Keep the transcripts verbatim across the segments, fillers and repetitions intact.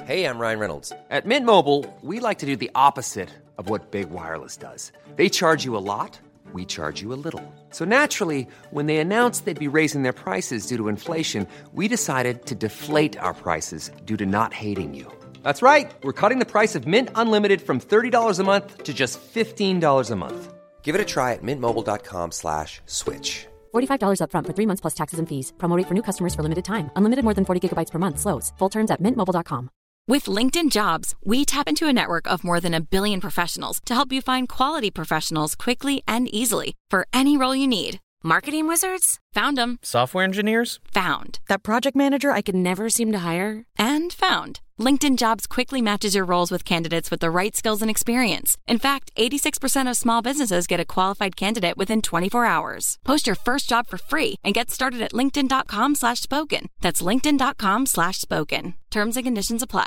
Hey, I'm Ryan Reynolds. At Mint Mobile, we like to do the opposite of what Big Wireless does. They charge you a lot, we charge you a little. So naturally, when they announced they'd be raising their prices due to inflation, we decided to deflate our prices due to not hating you. That's right. We're cutting the price of Mint Unlimited from thirty dollars a month to just fifteen dollars a month. Give it a try at mintmobile.com slash switch. forty-five dollars up front for three months plus taxes and fees. Promo rate for new customers for limited time. Unlimited more than forty gigabytes per month slows. Full terms at mint mobile dot com. With LinkedIn Jobs, we tap into a network of more than a billion professionals to help you find quality professionals quickly and easily for any role you need. Marketing wizards? Found them. Software engineers? Found. That project manager I could never seem to hire? And found. LinkedIn Jobs quickly matches your roles with candidates with the right skills and experience. In fact, eighty-six percent of small businesses get a qualified candidate within twenty-four hours. Post your first job for free and get started at linkedin.com slash spoken. That's linkedin.com slash spoken. Terms and conditions apply.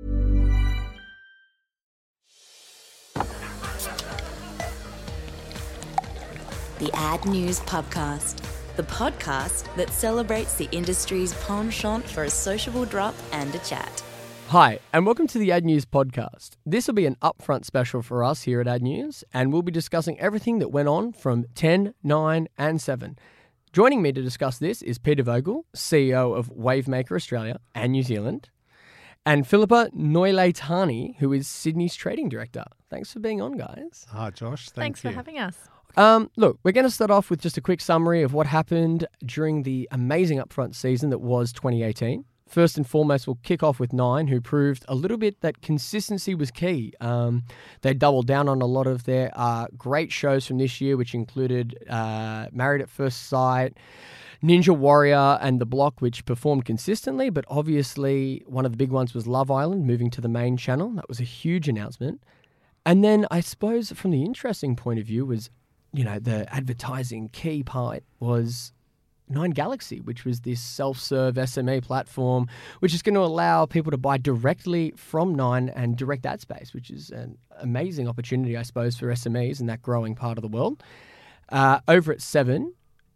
The Ad News Pubcast, the podcast that celebrates the industry's penchant for a sociable drop and a chat. Hi, and welcome to the Ad News Podcast. This will be an upfront special for us here at Ad News, and we'll be discussing everything that went on from ten, nine, and seven. Joining me to discuss this is Peter Vogel, C E O of Wavemaker Australia and New Zealand, and Philippa Noiletani, who is Sydney's Trading Director. Thanks for being on, guys. Hi, Josh. Thank Thanks you. for having us. Um, look, we're going to start off with just a quick summary of what happened during the amazing upfront season that was twenty eighteen. First and foremost, we'll kick off with Nine, who proved a little bit that consistency was key. Um, they doubled down on a lot of their uh, great shows from this year, which included uh, Married at First Sight, Ninja Warrior, and The Block, which performed consistently, but obviously one of the big ones was Love Island, moving to the main channel. That was a huge announcement. And then I suppose from the interesting point of view was, you know, the advertising key part was Nine Galaxy, which was this self-serve S M E platform, which is going to allow people to buy directly from Nine and direct ad space, which is an amazing opportunity, I suppose, for S M Es in that growing part of the world. Uh, over at Seven,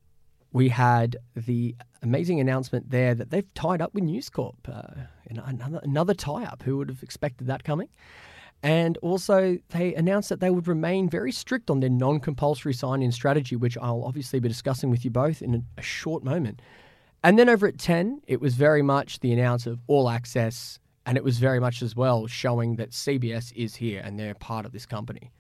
we had the amazing announcement there that they've tied up with News Corp. Uh, you know, another, another tie-up. Who would have expected that coming? And also, they announced that they would remain very strict on their non-compulsory sign-in strategy, which I'll obviously be discussing with you both in a, a short moment. And then over at ten, it was very much the announce of all access, and it was very much as well showing that C B S is here and they're part of this company.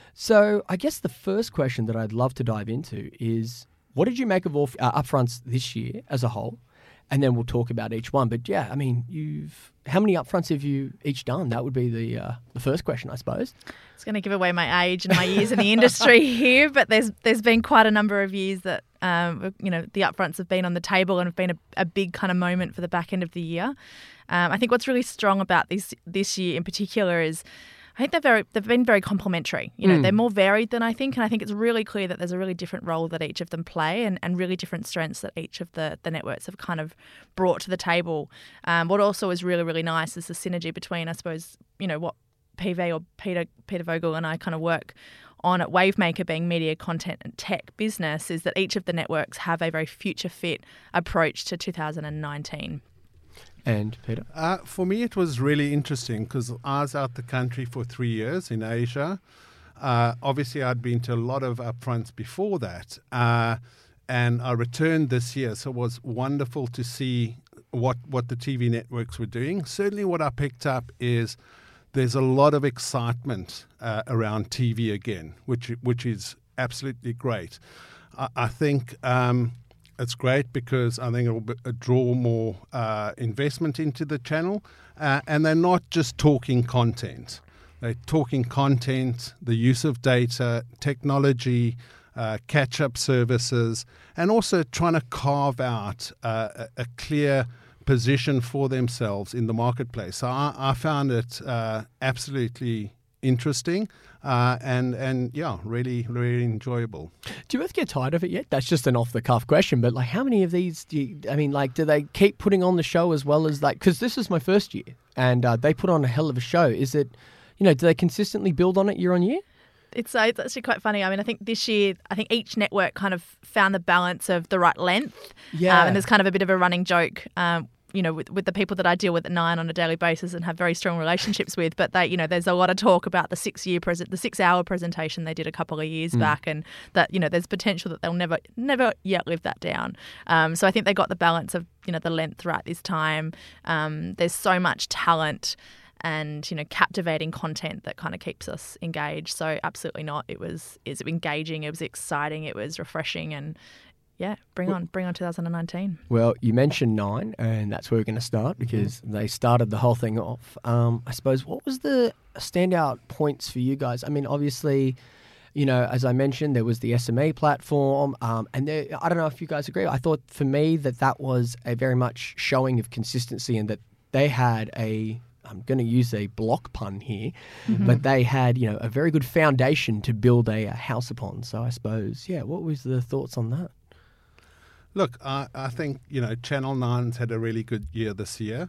So I guess the first question that I'd love to dive into is, what did you make of all uh, upfronts this year as a whole? And then we'll talk about each one. But yeah, I mean, you've how many upfronts have you each done? That would be the uh, the first question, I suppose. It's going to give away my age and my years in the industry here, but there's there's been quite a number of years that um, you know the upfronts have been on the table and have been a, a big kind of moment for the back end of the year. Um, I think what's really strong about this this year in particular is, I think they're very, they've been very complementary. You know, mm. they're more varied than I think, and I think it's really clear that there's a really different role that each of them play and, and really different strengths that each of the, the networks have kind of brought to the table. Um, what also is really, really nice is the synergy between, I suppose, you know, what P V or Peter Peter Vogel and I kind of work on at Wavemaker, being media, content and tech business, is that each of the networks have a very future fit approach to two thousand nineteen. And Peter? Uh, for me, it was really interesting because I was out the country for three years in Asia. Uh, obviously, I'd been to a lot of upfronts before that. Uh, and I returned this year. So it was wonderful to see what, what the T V networks were doing. Certainly what I picked up is there's a lot of excitement uh, around T V again, which which is absolutely great. I, I think... Um, It's great because I think it will be, uh, draw more uh, investment into the channel. Uh, and they're not just talking content. They're talking content, the use of data, technology, uh, catch-up services, and also trying to carve out uh, a, a clear position for themselves in the marketplace. So I, I found it uh, absolutely interesting. Uh, and, and yeah, really, really enjoyable. Do you both get tired of it yet? That's just an off-the-cuff question, but like how many of these do you, I mean, like, do they keep putting on the show as well as like, because this is my first year and uh, they put on a hell of a show. Is it, you know, do they consistently build on it year on year? It's, uh, it's actually quite funny. I mean, I think this year, I think each network kind of found the balance of the right length. Yeah. Um, and there's kind of a bit of a running joke um, you know, with, with the people that I deal with at Nine on a daily basis and have very strong relationships with. But they, you know, there's a lot of talk about the six year present, the six hour presentation they did a couple of years mm. back, and that, you know, there's potential that they'll never, never yet live that down. Um, so I think they got the balance of, you know, the length right this time. Um, there's so much talent and, you know, captivating content that kind of keeps us engaged. So absolutely not. It was, is engaging. It was exciting. It was refreshing, and yeah, bring on, bring on two thousand nineteen. Well, you mentioned Nine, and that's where we're going to start because mm-hmm. they started the whole thing off. Um, I suppose, what was the standout points for you guys? I mean, obviously, you know, as I mentioned, there was the S M E platform, um, and there, I don't know if you guys agree. I thought for me that that was a very much showing of consistency, and that they had a, I'm going to use a block pun here, mm-hmm. but they had, you know, a very good foundation to build a, a house upon. So I suppose, yeah, what was the thoughts on that? Look, I, I think, you know, Channel nine's had a really good year this year.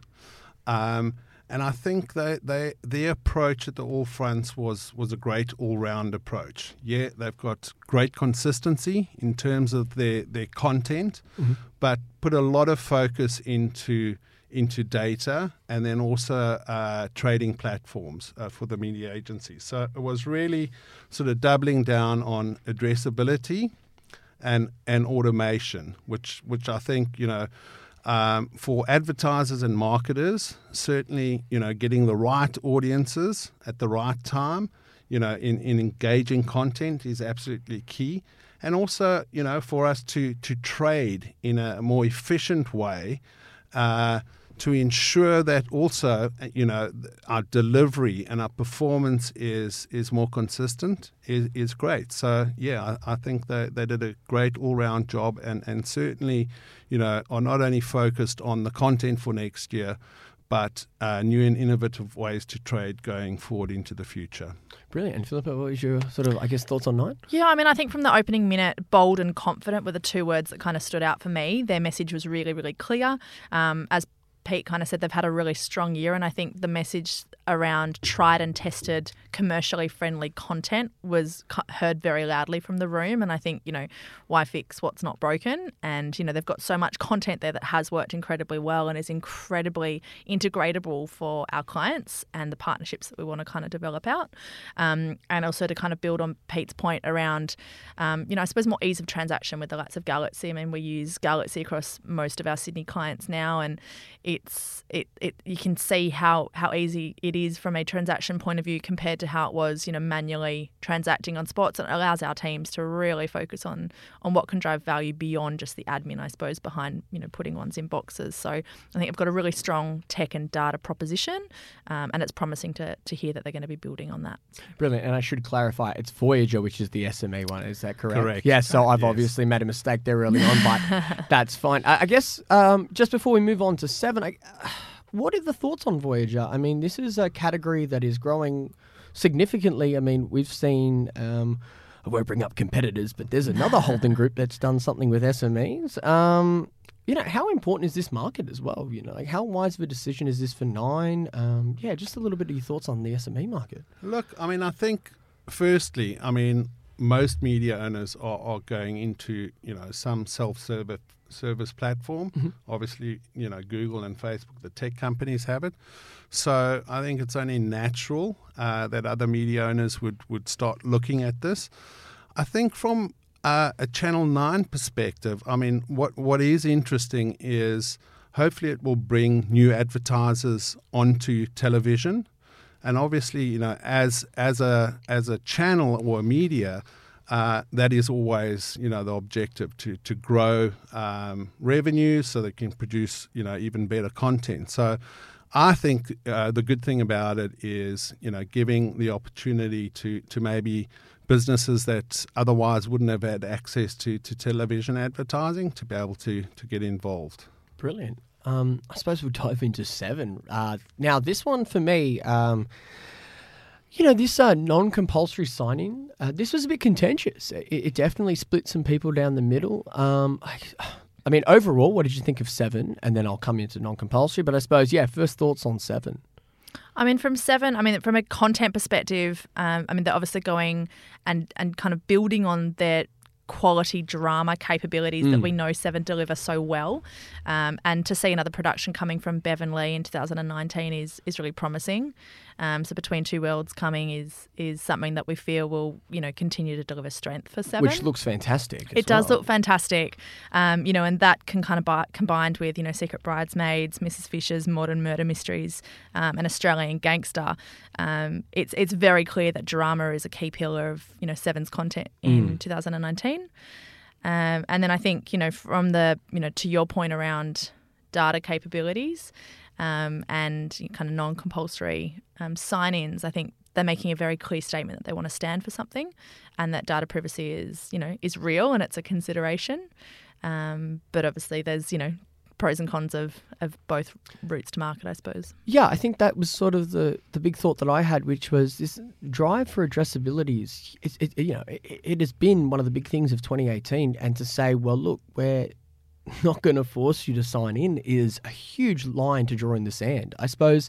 Um, and I think they, they their approach at the All Fronts was, was a great all-round approach. Yeah, they've got great consistency in terms of their, their content, mm-hmm. but put a lot of focus into into data and then also uh, trading platforms uh, for the media agencies. So it was really sort of doubling down on addressability and and automation, which which I think, you know, um, for advertisers and marketers, certainly, you know, getting the right audiences at the right time, you know, in, in engaging content is absolutely key. And also, you know, for us to, to trade in a more efficient way, uh, to ensure that also, you know, our delivery and our performance is is more consistent is, is great. So, yeah, I, I think they, they did a great all-round job and, and certainly, you know, are not only focused on the content for next year, but uh, new and innovative ways to trade going forward into the future. Brilliant. And Philippa, what was your sort of, I guess, thoughts on Nine? Yeah, I mean, I think from the opening minute, bold and confident were the two words that kind of stood out for me. Their message was really, really clear. Um, as Pete kind of said, they've had a really strong year, and I think the message around tried and tested commercially friendly content was heard very loudly from the room. And I think, you know, why fix what's not broken? And, you know, they've got so much content there that has worked incredibly well and is incredibly integratable for our clients and the partnerships that we want to kind of develop out. Um, and also to kind of build on Pete's point around, um, you know, I suppose more ease of transaction with the likes of Galaxy. I mean, we use Galaxy across most of our Sydney clients now, and it's it, it you can see how, how easy it is from a transaction point of view compared to how it was, you know, manually transacting on spots. And it allows our teams to really focus on on what can drive value beyond just the admin, I suppose, behind, you know, putting ones in boxes. So I think I've got a really strong tech and data proposition, um, and it's promising to to hear that they're going to be building on that. Brilliant. And I should clarify, it's Voyager, which is the S M E one. Is that correct? Correct. Yeah, so I've yes. obviously made a mistake there early on, but that's fine. I, I guess um, just before we move on to seven, I, what are the thoughts on Voyager? I mean, this is a category that is growing significantly. I mean, we've seen, um, I won't bring up competitors, but there's another holding group that's done something with S M Es. Um, you know, how important is this market as well? You know, like how wise of a decision is this for Nine? Um, yeah, just a little bit of your thoughts on the S M E market. Look, I mean, I think firstly, I mean, most media owners are, are going into, you know, some self-service service platform. Mm-hmm. Obviously, you know, Google and Facebook, the tech companies have it. So I think it's only natural uh, that other media owners would, would start looking at this. I think from uh, a Channel nine perspective, I mean, what, what is interesting is hopefully it will bring new advertisers onto television. And obviously, you know, as as a as a channel or a media, uh, that is always, you know, the objective to to grow um, revenue so they can produce, you know, even better content. So I think uh, the good thing about it is, you know, giving the opportunity to to maybe businesses that otherwise wouldn't have had access to, to television advertising to be able to to get involved. Brilliant. Um, I suppose we'll dive into seven. Uh, now, this one for me, um, you know, this uh, non-compulsory sign-in, uh, this was a bit contentious. It, it definitely split some people down the middle. Um, I, I mean, overall, what did you think of seven? And then I'll come into non-compulsory. But I suppose, yeah, first thoughts on seven. I mean, from Seven, I mean, from a content perspective, um, I mean, they're obviously going and, and kind of building on their quality drama capabilities Mm. that we know Seven deliver so well. Um, and to see another production coming from Bevan Lee in two thousand nineteen is is really promising. Um, so Between Two Worlds coming is is something that we feel will, you know, continue to deliver strength for Seven. Which looks fantastic. as It does well. look fantastic, um, you know, and that can kind of be combined with, you know, Secret Bridesmaids, Missus Fisher's Modern Murder Mysteries, um, and Australian Gangster. Um, it's it's very clear that drama is a key pillar of, you know, Seven's content in Mm. two thousand nineteen. Um, and then I think, you know, from the, you know, to your point around data capabilities um, and kind of non-compulsory um, sign-ins, I think they're making a very clear statement that they want to stand for something, and that data privacy is, you know, is real and it's a consideration. Um, but obviously, there's, you know, pros and cons of, of both routes to market, I suppose. Yeah, I think that was sort of the, the big thought that I had, which was this drive for addressability is, it, it, you know, it, it has been one of the big things of twenty eighteen, and to say, well, look, we're not going to force you to sign in is a huge line to draw in the sand. I suppose,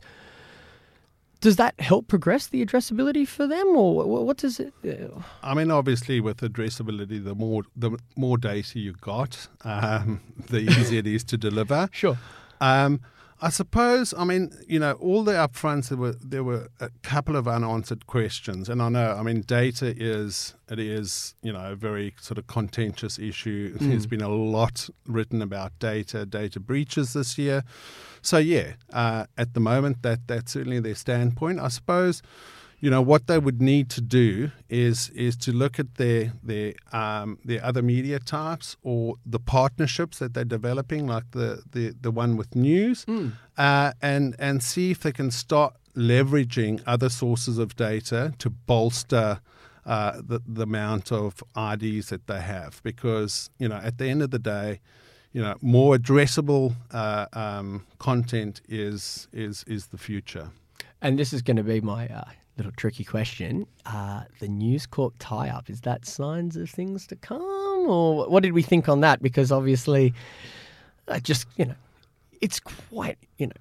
does that help progress the addressability for them, or what, what does it? Uh, I mean, obviously, with addressability, the more the more data you got, um, the easier it is to deliver. Sure. Um, I suppose, I mean, you know, all the upfronts, there were there were a couple of unanswered questions. And I know, I mean, data is, it is, you know, a very sort of contentious issue. Mm. There's been a lot written about data, data breaches this year. So, yeah, uh, at the moment, that that's certainly their standpoint. I suppose, you know, what they would need to do is is to look at their their um, their other media types or the partnerships that they're developing, like the the, the one with news, Mm. uh, and and see if they can start leveraging other sources of data to bolster uh, the the amount of I Ds that they have. Because, you know, at the end of the day, you know, more addressable uh, um, content is is is the future. And this is going to be my uh, little tricky question. Uh, the News Corp tie-up, is that signs of things to come? Or what did we think on that? Because obviously, uh, just, you know, it's quite, you know,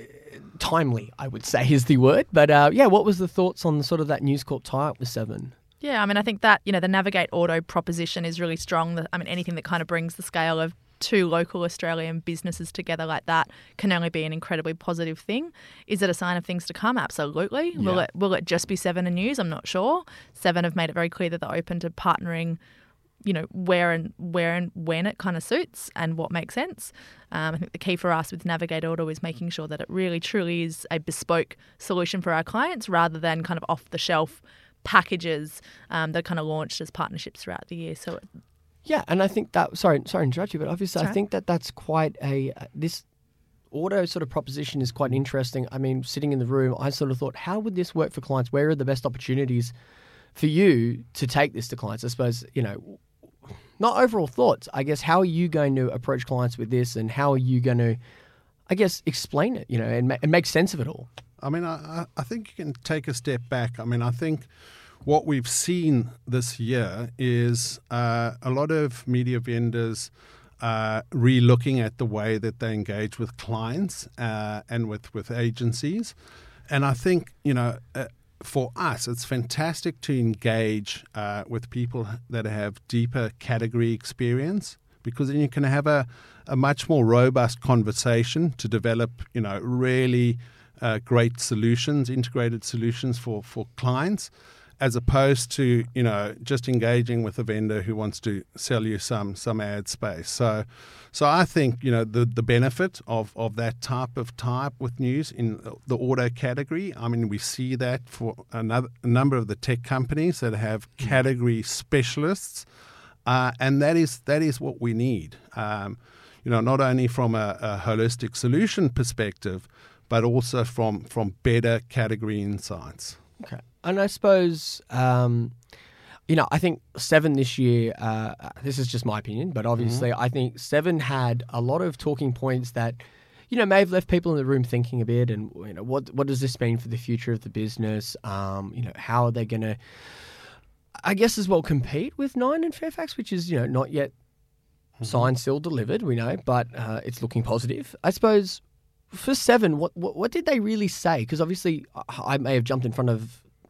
timely, I would say is the word. But uh, yeah, what was the thoughts on sort of that News Corp tie-up with Seven? Yeah, I mean, I think that, you know, the Navigate Auto proposition is really strong. The- I mean, anything that kind of brings the scale of two local Australian businesses together like that can only be an incredibly positive thing. Is it a sign of things to come? Absolutely. Yeah. Will it will it just be Seven and News? I'm not sure. Seven have made it very clear that they're open to partnering, you know, where and where and when it kind of suits and what makes sense. Um, I think the key for us with Navigate Auto is making sure that it really truly is a bespoke solution for our clients rather than kind of off the shelf packages um, that are kind of launched as partnerships throughout the year. So it, Yeah, and I think that, sorry, sorry to interrupt you, but obviously Sorry. I think that that's quite a, uh, this auto sort of proposition is quite interesting. I mean, sitting in the room, I sort of thought, how would this work for clients? Where are the best opportunities for you to take this to clients? I suppose, you know, not overall thoughts, I guess, how are you going to approach clients with this, and how are you going to, I guess, explain it, you know, and, ma- and make sense of it all? I mean, I, I think you can take a step back. I mean, I think what we've seen this year is uh, a lot of media vendors uh, re-looking at the way that they engage with clients uh, and with, with agencies. And I think, you know, uh, for us, it's fantastic to engage uh, with people that have deeper category experience, because then you can have a, a much more robust conversation to develop, you know, really uh, great solutions, integrated solutions for, for clients, as opposed to, you know, just engaging with a vendor who wants to sell you some some ad space. So so I think, you know, the, the benefit of, of that type of type with news in the auto category, I mean, we see that for another, a number of the tech companies that have category specialists, uh, and that is that is what we need, um, you know, not only from a, a holistic solution perspective, but also from, from better category insights. Okay. And I suppose, um, you know, I think Seven this year, uh, this is just my opinion, but obviously I think Seven had a lot of talking points that, you know, may have left people in the room thinking a bit, and, you know, what what does this mean for the future of the business? Um, you know, how are they going to, I guess, as well compete with Nine and Fairfax, which is, you know, not yet signed, still delivered, we know, but uh, it's looking positive. I suppose for Seven, what, what what did they really say? Because obviously I may have jumped in front of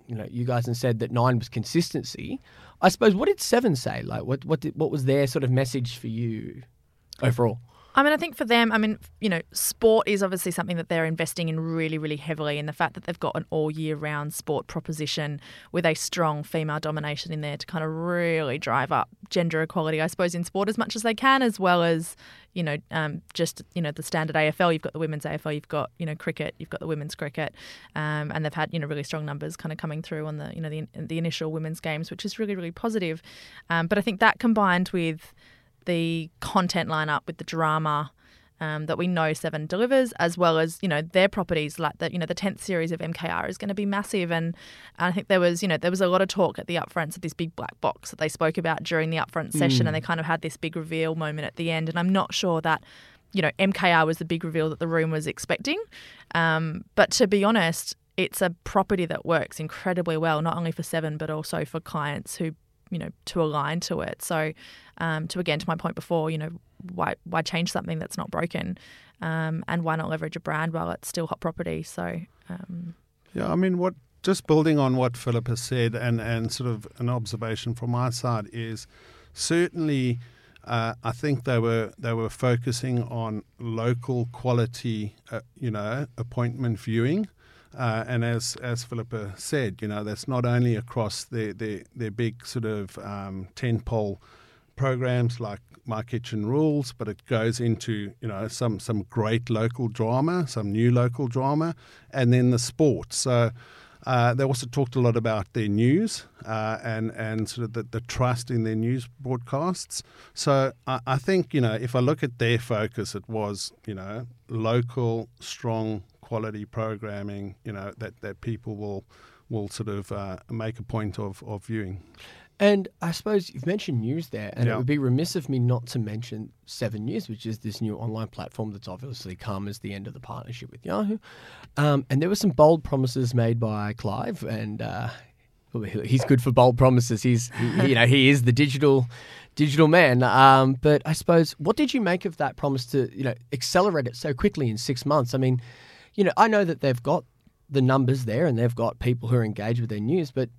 you know, you guys and said that nine was consistency. I suppose, what did seven say? Like, what what did, what was their sort of message for you overall? I mean, I think for them, I mean, you know, sport is obviously something that they're investing in really, really heavily, and the fact that they've got an all-year-round sport proposition with a strong female domination in there to kind of really drive up gender equality, I suppose, in sport as much as they can, as well as, you know, um, just, you know, the standard A F L. You've got the women's A F L, you've got, you know, cricket, you've got the women's cricket, um, and they've had, you know, really strong numbers kind of coming through on the, you know, the, the initial women's games, which is really, really positive. Um, but I think that combined with the content lineup, with the drama um, that we know Seven delivers, as well as, you know, their properties, like that, you know, the tenth series of M K R is going to be massive. And, and I think there was, you know, there was a lot of talk at the upfronts of this big black box that they spoke about during the upfront mm. session, and they kind of had this big reveal moment at the end. And I'm not sure that, you know, M K R was the big reveal that the room was expecting. Um, but to be honest, it's a property that works incredibly well, not only for Seven, but also for clients who, you know, to align to it. So um, to, again, to my point before, you know, why why change something that's not broken, um, and why not leverage a brand while it's still hot property? So um, yeah, I mean, what just building on what Philip has said, and, and sort of an observation from my side is certainly uh, I think they were they were focusing on local quality, uh, you know, appointment viewing. Uh, and as as Philippa said, you know, that's not only across their their, their big sort of um, tentpole programs like My Kitchen Rules, but it goes into, you know, some some great local drama, some new local drama, and then the sport. So uh, they also talked a lot about their news uh, and and sort of the, the trust in their news broadcasts. So I, I think, you know, if I look at their focus, it was, you know, local, strong, quality programming, you know, that, that people will will sort of uh, make a point of, of viewing. And I suppose you've mentioned news there, and yeah. it would be remiss of me not to mention Seven News, which is this new online platform that's obviously come as the end of the partnership with Yahoo. Um, and there were some bold promises made by Clive, and uh, he's good for bold promises. He's, he, you know, he is the digital digital man. Um, but I suppose, what did you make of that promise to, you know, accelerate it so quickly in six months? I mean, you know, I know that they've got the numbers there and they've got people who are engaged with their news, but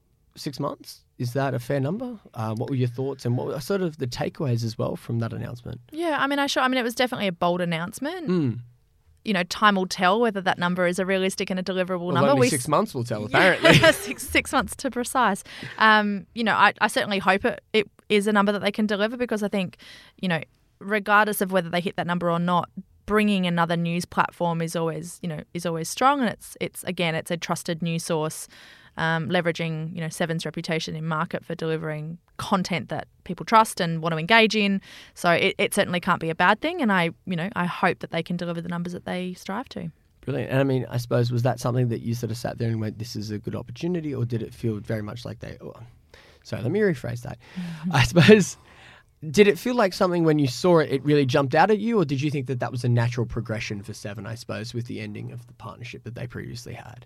six months, is that a fair number? Uh, what were your thoughts, and what were sort of the takeaways as well from that announcement? Yeah, I mean, I sure. I mean, it was definitely a bold announcement. Mm. You know, time will tell whether that number is a realistic and a deliverable well, number. Only we, six months will tell, apparently. Yeah, six, six months to precise. Um, you know, I, I certainly hope it, it is a number that they can deliver, because I think, you know, regardless of whether they hit that number or not, bringing another news platform is always, you know, is always strong, and it's it's again, it's a trusted news source. Um, leveraging, you know, Seven's reputation in market for delivering content that people trust and want to engage in. So it, it certainly can't be a bad thing, and I, you know, I hope that they can deliver the numbers that they strive to. Brilliant. And I mean, I suppose, was that something that you sort of sat there and went, this is a good opportunity, or did it feel very much like they, oh, sorry, let me rephrase that. I suppose, did it feel like something when you saw it, it really jumped out at you, or did you think that that was a natural progression for Seven, I suppose, with the ending of the partnership that they previously had?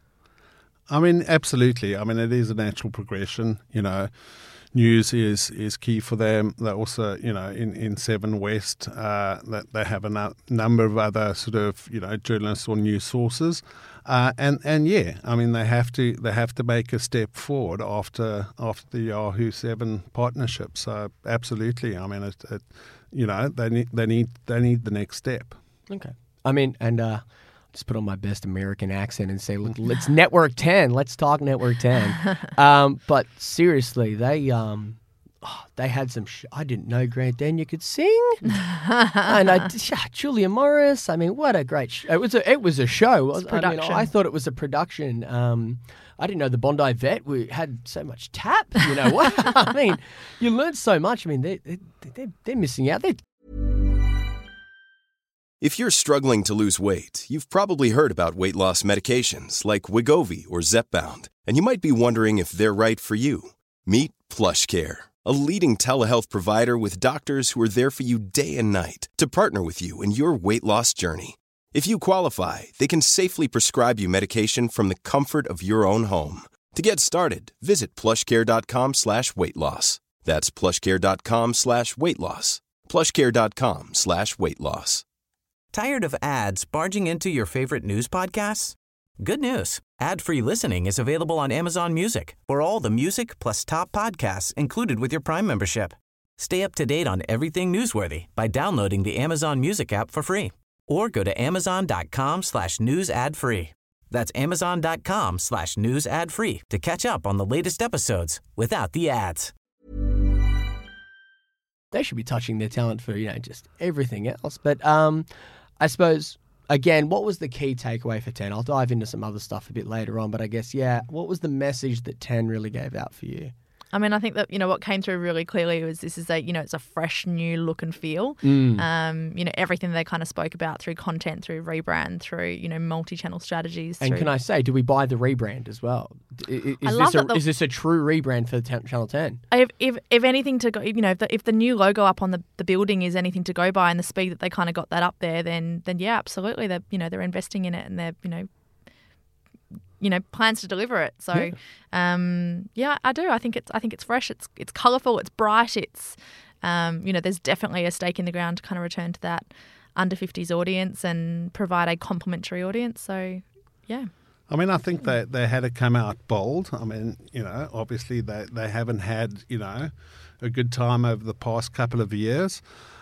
I mean, absolutely. I mean, it is a natural progression. You know, news is, is key for them. They also, you know, in, in Seven West, uh, that they have a no- number of other sort of, you know, journalists or news sources, uh, and and yeah, I mean, they have to they have to make a step forward after after the Yahoo Seven partnership. So absolutely, I mean, it, it you know, they need they need they need the next step. Okay. I mean, and. Uh, Just put on my best American accent and say, look, let's Network ten. Let's talk Network ten. um, but seriously, they um, oh, they had some. Sh- I didn't know Grant Denyer could sing, and I, Julia Morris. I mean, what a great show! It was a it was a show. It's I mean, I thought it was a production. Um, I didn't know the Bondi Vet we had so much tap. You know what? I mean, you learn so much. I mean, they they they're, they're missing out. They're If you're struggling to lose weight, you've probably heard about weight loss medications like Wegovy or Zepbound, and you might be wondering if they're right for you. Meet PlushCare, a leading telehealth provider with doctors who are there for you day and night to partner with you in your weight loss journey. If you qualify, they can safely prescribe you medication from the comfort of your own home. To get started, visit plushcare.com slash weight loss. That's plushcare.com slash weight loss. plushcare.com slash weight loss. Tired of ads barging into your favorite news podcasts? Good news. Ad-free listening is available on Amazon Music for all the music plus top podcasts included with your Prime membership. Stay up to date on everything newsworthy by downloading the Amazon Music app for free or go to amazon.com slash news ad free. That's amazon.com slash news ad free to catch up on the latest episodes without the ads. They should be touching their talent for, you know, just everything else. But um, I suppose, again, what was the key takeaway for ten? I'll dive into some other stuff a bit later on, but I guess, yeah, what was the message that ten really gave out for you? I mean, I think that, you know, what came through really clearly was this is a, you know, it's a fresh new look and feel. Mm. Um, you know, everything they kind of spoke about through content, through rebrand, through, you know, multi-channel strategies. And through... can I say, do we buy the rebrand as well? Is, I this, love a, that the... is this a true rebrand for ten, Channel ten? If, if if anything to go, you know, if the, if the new logo up on the, the building is anything to go by and the speed that they kind of got that up there, then then yeah, absolutely. They're, you know, they're investing in it and they're, you know, you know, plans to deliver it. So, yeah. Um, yeah, I do. I think it's I think it's fresh. It's it's colourful. It's bright. It's, um, you know, there's definitely a stake in the ground to kind of return to that under fifties audience and provide a complementary audience. So, yeah. I mean, I think they, they had to come out bold. I mean, you know, obviously they, they haven't had, you know, a good time over the past couple of years.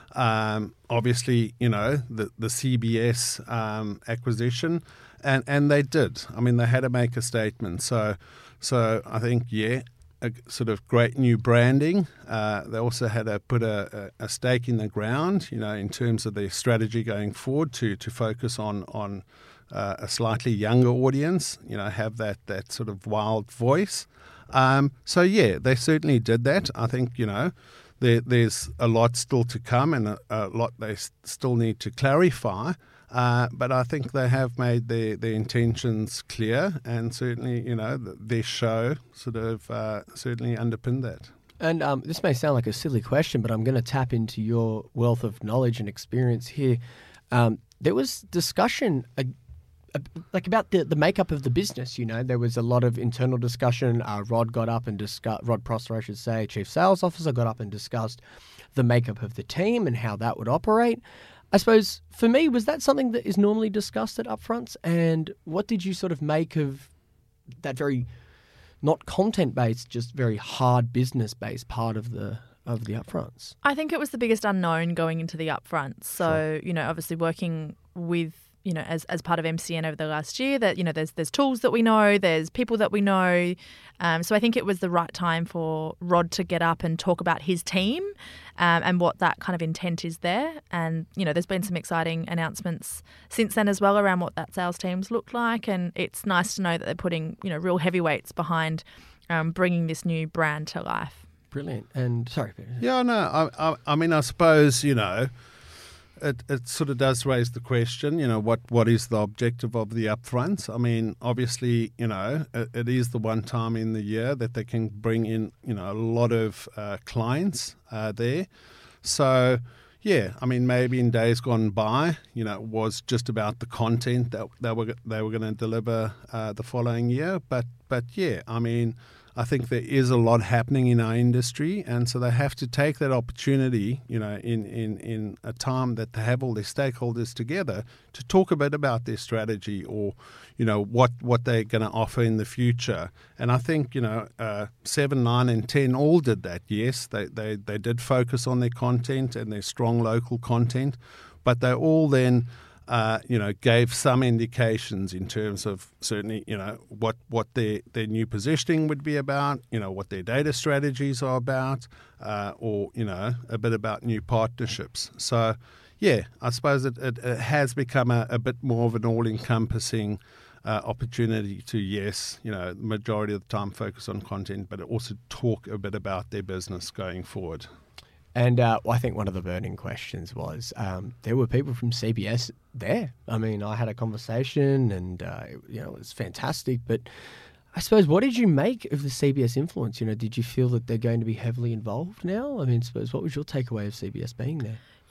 Um, obviously, you know, the, the C B S um, acquisition, and, and they did. I mean, they had to make a statement. So, so I think, yeah, a sort of great new branding. Uh, they also had to put a, a, a stake in the ground, you know, in terms of their strategy going forward to, to focus on, on uh, a slightly younger audience, you know, have that, that sort of wild voice. Um, so, yeah, they certainly did that. I think, you know, There, there's a lot still to come and a, a lot they s- still need to clarify. Uh, but I think they have made their, their intentions clear, and certainly, you know, th- their show sort of uh, certainly underpinned that. And um, this may sound like a silly question, but I'm going to tap into your wealth of knowledge and experience here. Um, there was discussion uh, uh, like about the, the makeup of the business. You know, there was a lot of internal discussion. Uh, Rod got up and discussed, Rod Prosser, I should say, Chief Sales Officer, got up and discussed the makeup of the team and how that would operate. I suppose for me, was that something that is normally discussed at upfronts? And what did you sort of make of that very not content-based, just very hard business-based part of the of the upfronts? I think it was the biggest unknown going into the upfronts. So, sure. you know, obviously working with, you know, as as part of M C N over the last year, that, you know, there's there's tools that we know, there's people that we know. Um, so I think it was the right time for Rod to get up and talk about his team um, and what that kind of intent is there. And, you know, there's been some exciting announcements since then as well around what that sales team's looked like. And it's nice to know that they're putting, you know, real heavyweights behind um, bringing this new brand to life. Brilliant. And sorry, Peter. Yeah, no, I, I, I mean, I suppose, you know, It, it sort of does raise the question, you know, what, what is the objective of the upfront? I mean, obviously, you know, it, it is the one time in the year that they can bring in, you know, a lot of uh, clients uh, there. So, yeah, I mean, maybe in days gone by, you know, it was just about the content that they were they were going to deliver uh, the following year. But but yeah, I mean, I think there is a lot happening in our industry, and so they have to take that opportunity, you know, in, in, in a time that they have all their stakeholders together to talk a bit about their strategy or, you know, what, what they're going to offer in the future. And I think, you know, uh, seven, nine, and ten all did that. Yes, they, they, they did focus on their content and their strong local content, but they all then Uh, you know, gave some indications in terms of certainly, you know, what, what their, their new positioning would be about, you know, what their data strategies are about, uh, or, you know, a bit about new partnerships. So, yeah, I suppose it, it, it has become a, a bit more of an all-encompassing uh, opportunity to, yes, you know, the majority of the time focus on content, but also talk a bit about their business going forward. And uh, I think one of the burning questions was um, there were people from C B S there. I mean, I had a conversation and, uh, you know, it was fantastic. But I suppose, what did you make of the C B S influence? You know, did you feel that they're going to be heavily involved now? I mean, I suppose, what was your takeaway of C B S being there?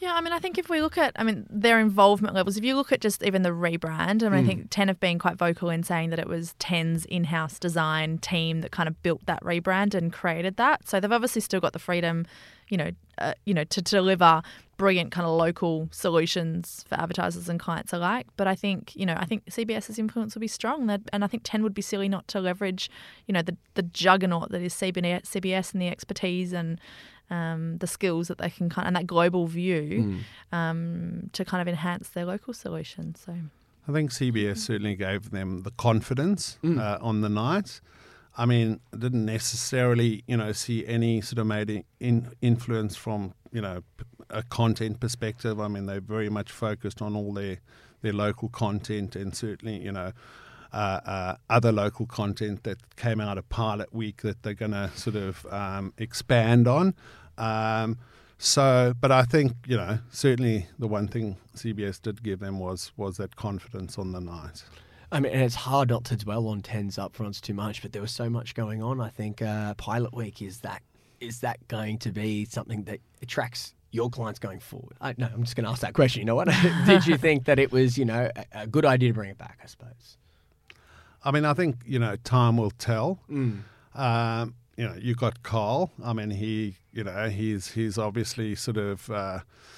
Yeah, I mean, I think if we look at, I mean, their involvement levels, if you look at just even the rebrand, I mean, mm. I think ten have been quite vocal in saying that it was ten's in-house design team that kind of built that rebrand and created that. So they've obviously still got the freedom, you know, uh, you know, to, to deliver brilliant kind of local solutions for advertisers and clients alike. But I think, you know, I think CBS's influence will be strong, and I think ten would be silly not to leverage, you know, the the juggernaut that is C B S and the expertise and Um, the skills that they can kind of, and that global view mm. um, to kind of enhance their local solutions. So, I think C B S certainly gave them the confidence mm. uh, on the night. I mean, I didn't necessarily, you know, see any sort of made in influence from, you know, a content perspective. I mean, they're very much focused on all their their local content, and certainly, you know, Uh, uh, other local content that came out of Pilot Week that they're going to sort of um, expand on. Um, so, but I think, you know, certainly the one thing C B S did give them was was that confidence on the night. I mean, and it's hard not to dwell on ten's upfronts too much, but there was so much going on. I think uh, Pilot Week, is that is that going to be something that attracts your clients going forward? I, no, I'm just going to ask that question. You know what? Did you think that it was, you know, a, a good idea to bring it back, I suppose? I mean, I think, you know, time will tell. Mm. Um, you know, you got Carl. I mean, he, you know, he's he's obviously sort of uh,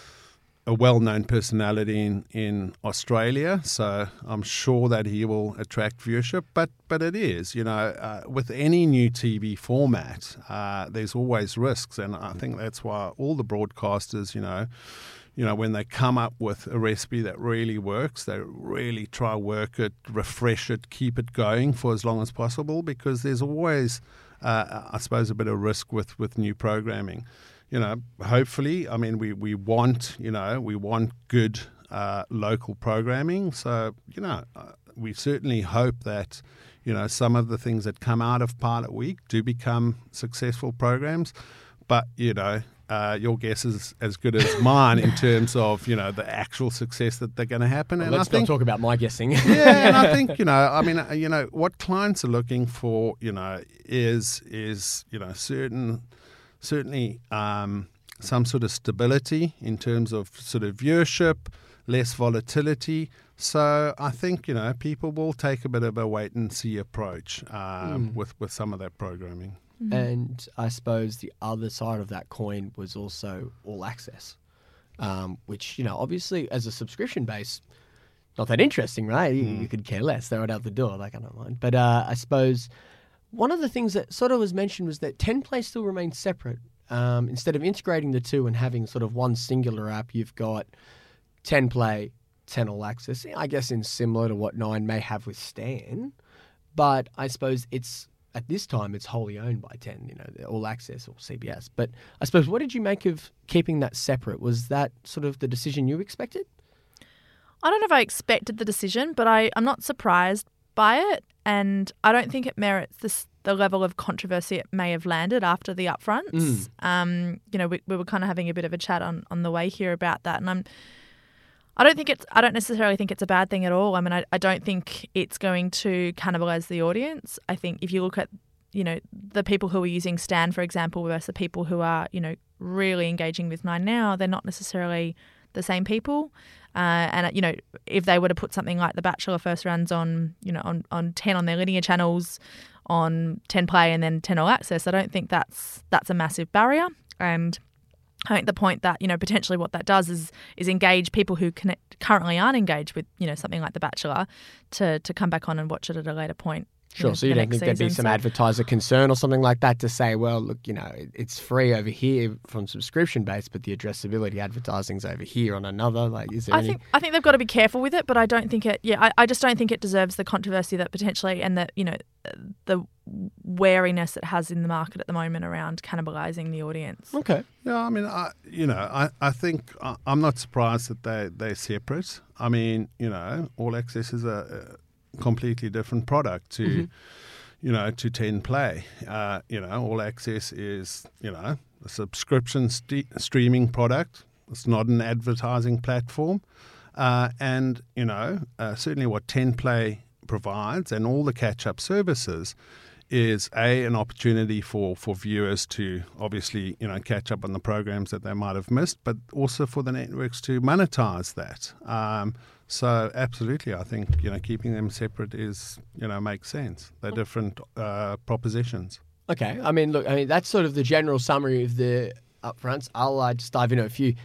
a well-known personality in, in Australia, so I'm sure that he will attract viewership. But but it is, you know, uh, with any new T V format, uh, there's always risks, and I think that's why all the broadcasters, you know, You know, when they come up with a recipe that really works, they really try work it, refresh it, keep it going for as long as possible, because there's always, uh, I suppose, a bit of risk with, with new programming. You know, hopefully, I mean, we, we want, you know, we want good uh, local programming. So, you know, uh, we certainly hope that, you know, some of the things that come out of Pilot Week do become successful programs. But, you know, Uh, your guess is as good as mine in terms of, you know, the actual success that they're going to happen. Well, and let's I think, not talk about my guessing. yeah, and I think, you know, I mean, you know, what clients are looking for, you know, is is you know certain certainly um, some sort of stability in terms of sort of viewership, less volatility. So I think, you know, people will take a bit of a wait and see approach um, mm. with with some of that programming. And I suppose the other side of that coin was also All Access, um, which, you know, obviously as a subscription base, not that interesting, right? You, mm. you could care less, throw it out the door, like I don't mind. But uh, I suppose one of the things that sort of was mentioned was that ten Play still remains separate. Um, instead of integrating the two and having sort of one singular app, you've got ten Play, ten All Access, I guess in similar to what Nine may have with Stan. But I suppose it's, at this time, it's wholly owned by ten, you know, All Access or C B S. But I suppose, what did you make of keeping that separate? Was that sort of the decision you expected? I don't know if I expected the decision, but I, I'm not surprised by it. And I don't think it merits this, the level of controversy it may have landed after the upfronts. Mm. Um, you know, we, we were kind of having a bit of a chat on, on the way here about that. And I'm I don't think it's. I don't necessarily think it's a bad thing at all. I mean, I, I don't think it's going to cannibalize the audience. I think if you look at, you know, the people who are using Stan, for example, versus the people who are, you know, really engaging with Nine now, they're not necessarily the same people. Uh, and you know, if they were to put something like The Bachelor first runs on, you know, on, on ten on their linear channels, on ten Play and then ten All Access, I don't think that's that's a massive barrier. And I think the point that, you know, potentially what that does is is engage people who connect, currently aren't engaged with, you know, something like The Bachelor to to come back on and watch it at a later point. Sure, know, so you the don't think there'd be season, some so. advertiser concern or something like that to say, well, look, you know, it's free over here from subscription base, but the addressability advertising's over here on another. Like, is there I any... think I think they've got to be careful with it, but I don't think it. Yeah, I, I just don't think it deserves the controversy that potentially and that, you know, the wariness it has in the market at the moment around cannibalizing the audience. Okay. Yeah, I mean, I, you know, I, I think I, I'm not surprised that they they're separate. I mean, you know, All Access is a, a completely different product to. Mm-hmm. You know, to ten Play. Uh, you know, All Access is, you know, a subscription st- streaming product. It's not an advertising platform. Uh, and, you know, uh, certainly what ten Play provides and all the catch-up services is a an opportunity for, for viewers to obviously, you know, catch up on the programs that they might have missed, but also for the networks to monetize that. Um, so absolutely, I think, you know, keeping them separate is, you know, makes sense. They're different uh, propositions. Okay, I mean, look, I mean that's sort of the general summary of the upfronts. I'll uh, just dive into a few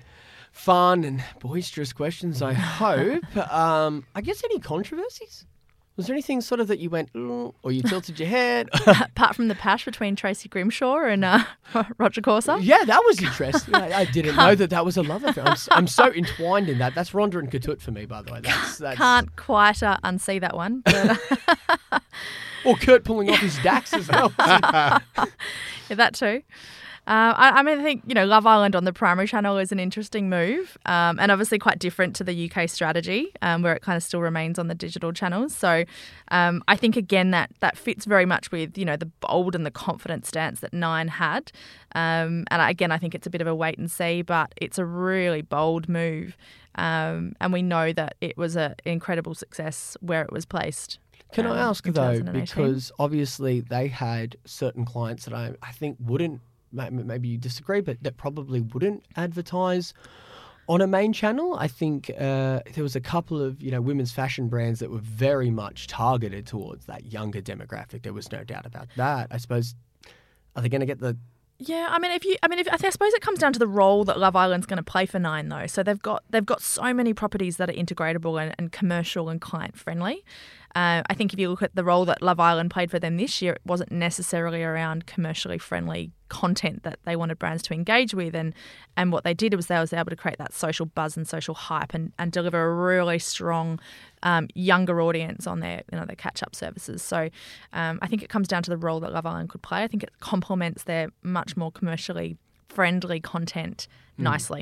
fun and boisterous questions, I hope. um, I guess any controversies? Was there anything sort of that you went, mm, or you tilted your head? Apart from the pash between Tracy Grimshaw and uh, Roger Corser? Yeah, that was interesting. I, I didn't know that that was a love affair. I'm, I'm so entwined in that. That's Rhonda and Katut for me, by the way. That's, that's... Can't quite uh, unsee that one. But, uh... or Kurt pulling off his Dax as well. Yeah, that too. Uh, I, I mean, I think, you know, Love Island on the primary channel is an interesting move, um, and obviously quite different to the U K strategy, um, where it kind of still remains on the digital channels. So um, I think, again, that that fits very much with, you know, the bold and the confident stance that Nine had. Um, and again, I think it's a bit of a wait and see, but it's a really bold move. Um, and we know that it was an incredible success where it was placed. Can um, I ask, in though, twenty eighteen. because obviously they had certain clients that I, I think wouldn't, maybe you disagree, but that probably wouldn't advertise on a main channel. I think uh, there was a couple of, you know, women's fashion brands that were very much targeted towards that younger demographic. There was no doubt about that. I suppose, are they going to get the... Yeah, I mean, if you, I mean, if, I suppose it comes down to the role that Love Island's going to play for Nine, though. So they've got they've got so many properties that are integratable and, and commercial and client friendly. Uh, I think if you look at the role that Love Island played for them this year, it wasn't necessarily around commercially friendly content that they wanted brands to engage with, and and what they did was they was able to create that social buzz and social hype and, and deliver a really strong um, younger audience on their, you know, their catch up services. So um, I think it comes down to the role that Love Island could play. I think it complements their much more commercially friendly content mm. nicely.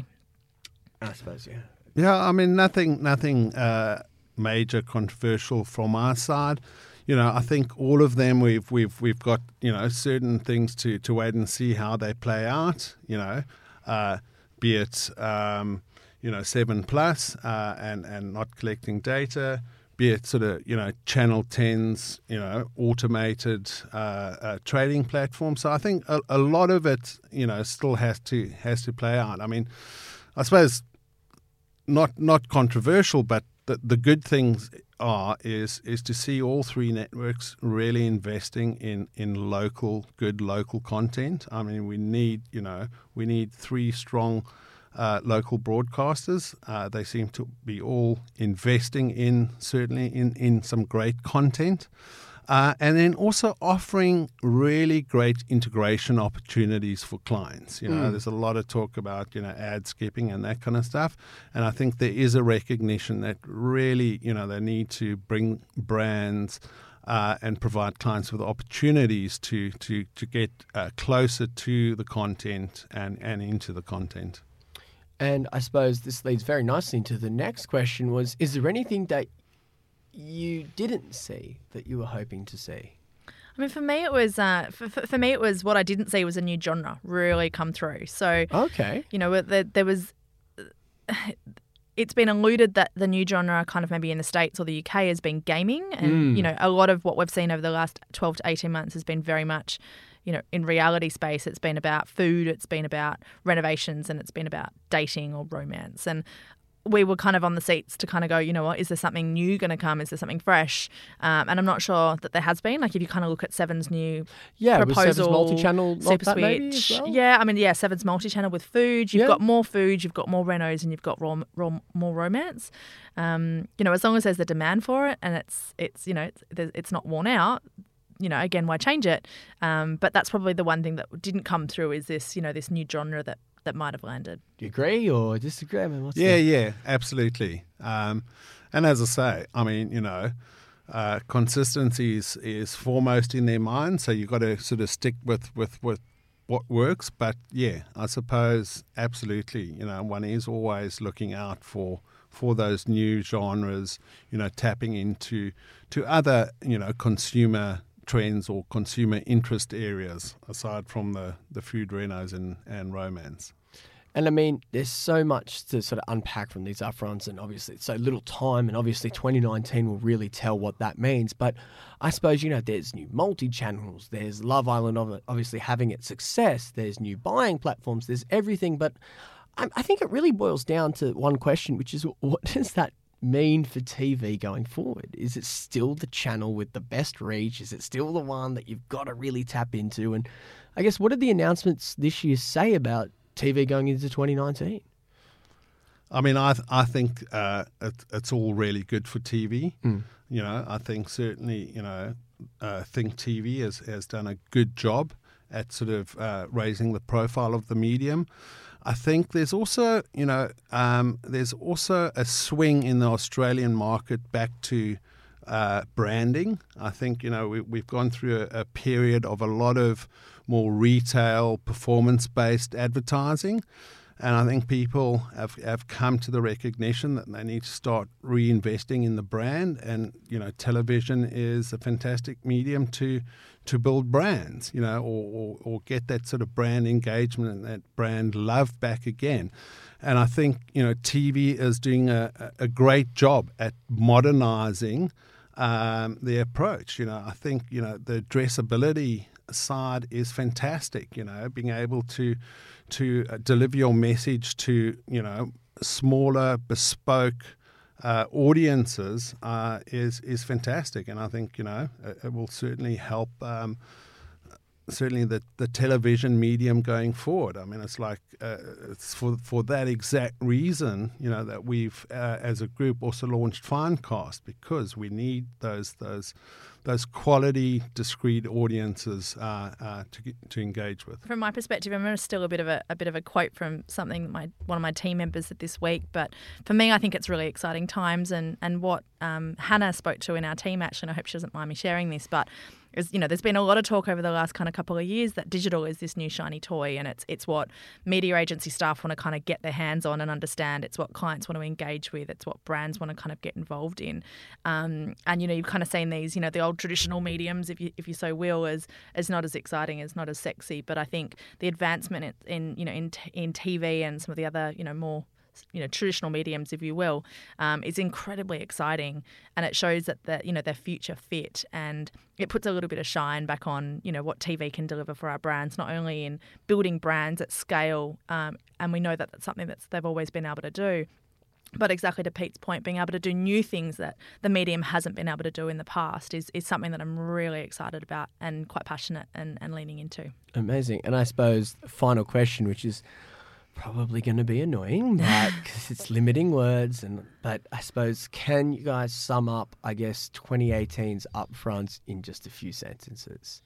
I suppose, yeah. Yeah, I mean, nothing, nothing uh, major controversial from our side. You know, I think all of them we've we've we've got, you know, certain things to, to wait and see how they play out. You know, uh, be it um, you know Seven Plus uh, and and not collecting data, be it sort of, you know, Channel ten's, you know, automated uh, uh, trading platform. So I think a, a lot of it, you know, still has to has to play out. I mean, I suppose not not controversial, but the the good things are is is to see all three networks really investing in in local good local content. I mean, we need, you know, we need three strong Uh, local broadcasters. Uh, they seem to be all investing in, certainly in, in some great content. Uh, and then also offering really great integration opportunities for clients. You know, mm. there's a lot of talk about, you know, ad skipping and that kind of stuff. And I think there is a recognition that really, you know, they need to bring brands Uh, and provide clients with opportunities to to to get uh, closer to the content and, and into the content. And I suppose this leads very nicely into the next question was, is there anything that you didn't see that you were hoping to see? I mean, for me, it was uh, for, for me it was what I didn't see was a new genre really come through. So, okay, you know, there, there was. It's been alluded that the new genre kind of maybe in the States or the U K has been gaming. And, mm. you know, a lot of what we've seen over the last twelve to eighteen months has been very much, you know, in reality space. It's been about food, it's been about renovations, and it's been about dating or romance. And we were kind of on the seats to kind of go, you know what, is there something new going to come? Is there something fresh? Um, and I'm not sure that there has been. Like if you kind of look at Seven's new yeah, proposal. Yeah, Seven's multi-channel Super that Switch. maybe as well? Yeah, I mean, yeah, Seven's multi-channel with food. You've yeah. got more food, you've got more renos, and you've got raw, raw, more romance. Um, you know, as long as there's the demand for it and it's, it's you know, it's, it's not worn out, you know, again, why change it? Um, but that's probably the one thing that didn't come through is this, you know, this new genre that that might have landed. Do you agree or disagree? I mean, what's yeah, the... yeah, absolutely. Um, and as I say, I mean, you know, uh, consistency is, is foremost in their mind, so you've got to sort of stick with, with, with what works. But yeah, I suppose absolutely, you know, one is always looking out for for those new genres, you know, tapping into to other, you know, consumer trends or consumer interest areas aside from the, the food renos and, and romance. And I mean, there's so much to sort of unpack from these upfronts, and obviously it's so little time, and obviously twenty nineteen will really tell what that means. But I suppose, you know, there's new multi-channels, there's Love Island obviously having its success, there's new buying platforms, there's everything. But I, I think it really boils down to one question, which is, what does that mean for T V going forward? Is it still the channel with the best reach? Is it still the one that you've got to really tap into? And I guess, what did the announcements this year say about T V going into twenty nineteen? I mean, I th- I think uh, it, it's all really good for T V. Mm. You know, I think certainly, you know, uh, Think T V has, has done a good job at sort of uh, raising the profile of the medium. I think there's also, you know, um, there's also a swing in the Australian market back to uh, branding. I think, you know, we, we've gone through a, a period of a lot of more retail, performance-based advertising. And I think people have, have come to the recognition that they need to start reinvesting in the brand. And, you know, television is a fantastic medium to to build brands, you know, or, or, or get that sort of brand engagement and that brand love back again. And I think, you know, T V is doing a, a great job at modernizing um, the approach. You know, I think, you know, the addressability side is fantastic, you know, being able to to uh, deliver your message to, you know, smaller, bespoke uh, audiences uh, is is fantastic. And I think, you know, it, it will certainly help um, certainly the, the television medium going forward. I mean, it's like uh, it's for for that exact reason, you know, that we've uh, as a group also launched Finecast, because we need those those those quality, discrete audiences uh, uh, to to engage with. From my perspective, I remember still a bit of a, a bit of a quote from something that my one of my team members said this week. But for me, I think it's really exciting times, and and what um, Hannah spoke to in our team, actually, and I hope she doesn't mind me sharing this, but is, you know, there's been a lot of talk over the last kind of couple of years that digital is this new shiny toy, and it's it's what media agency staff want to kind of get their hands on and understand. It's what clients want to engage with. It's what brands want to kind of get involved in. Um, and, you know, you've kind of seen these, you know, the old traditional mediums, if you if you so will, as as not as exciting, as not as sexy. But I think the advancement in, in you know, in, in T V and some of the other, you know, more you know, traditional mediums, if you will, um, is incredibly exciting, and it shows that the, you know, they're future fit, and it puts a little bit of shine back on, you know, what T V can deliver for our brands, not only in building brands at scale, um, and we know that that's something that they've always been able to do, but exactly to Pete's point, being able to do new things that the medium hasn't been able to do in the past is, is something that I'm really excited about and quite passionate and, and leaning into. Amazing. And I suppose the final question, which is probably going to be annoying, but because it's limiting words, and but I suppose, can you guys sum up, I guess, twenty eighteen's upfronts in just a few sentences?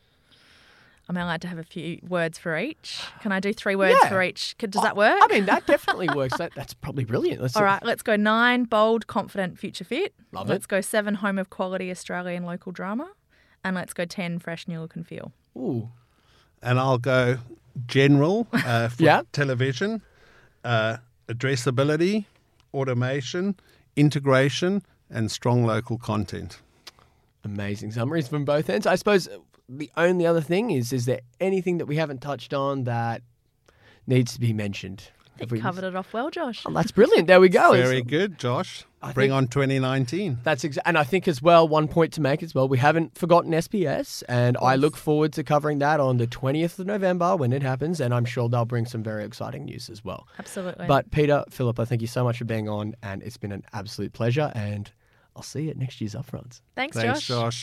Am I allowed to have a few words for each? Can I do three words yeah. for each? Could, does that work? I mean, that definitely works. That, that's probably brilliant. Let's All right, let's go nine, bold, confident, future fit. Love let's it. go seven, home of quality Australian local drama. And let's go ten, fresh, new look and feel. Ooh. And I'll go general uh, for yeah. television, uh, addressability, automation, integration, and strong local content. Amazing summaries from both ends. I suppose the only other thing is, is there anything that we haven't touched on that needs to be mentioned? You we... covered it off well, Josh. Oh, that's brilliant. There we go. Very it's, good, Josh. I Bring think, on twenty nineteen. That's exa- And I think as well, one point to make as well, we haven't forgotten S B S, and I look forward to covering that on the twentieth of November when it happens, and I'm sure they'll bring some very exciting news as well. Absolutely. But Peter, Philippa, thank you so much for being on, and it's been an absolute pleasure, and I'll see you at next year's Upfronts. Thanks, Thanks, Josh. Josh.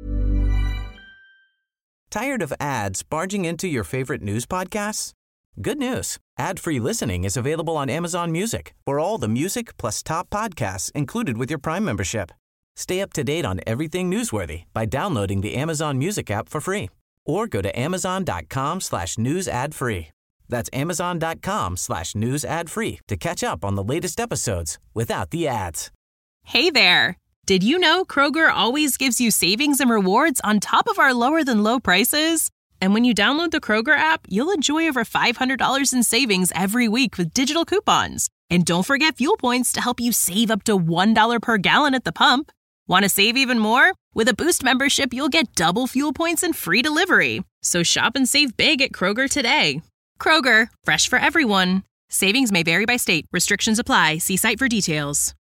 Tired of ads barging into your favorite news podcasts? Good news. Ad-free listening is available on Amazon Music for all the music plus top podcasts included with your Prime membership. Stay up to date on everything newsworthy by downloading the Amazon Music app for free, or go to amazon.com slash news ad free. That's amazon.com slash news ad free to catch up on the latest episodes without the ads. Hey there. Did you know Kroger always gives you savings and rewards on top of our lower than low prices? And when you download the Kroger app, you'll enjoy over five hundred dollars in savings every week with digital coupons. And don't forget fuel points to help you save up to one dollar per gallon at the pump. Want to save even more? With a Boost membership, you'll get double fuel points and free delivery. So shop and save big at Kroger today. Kroger, fresh for everyone. Savings may vary by state. Restrictions apply. See site for details.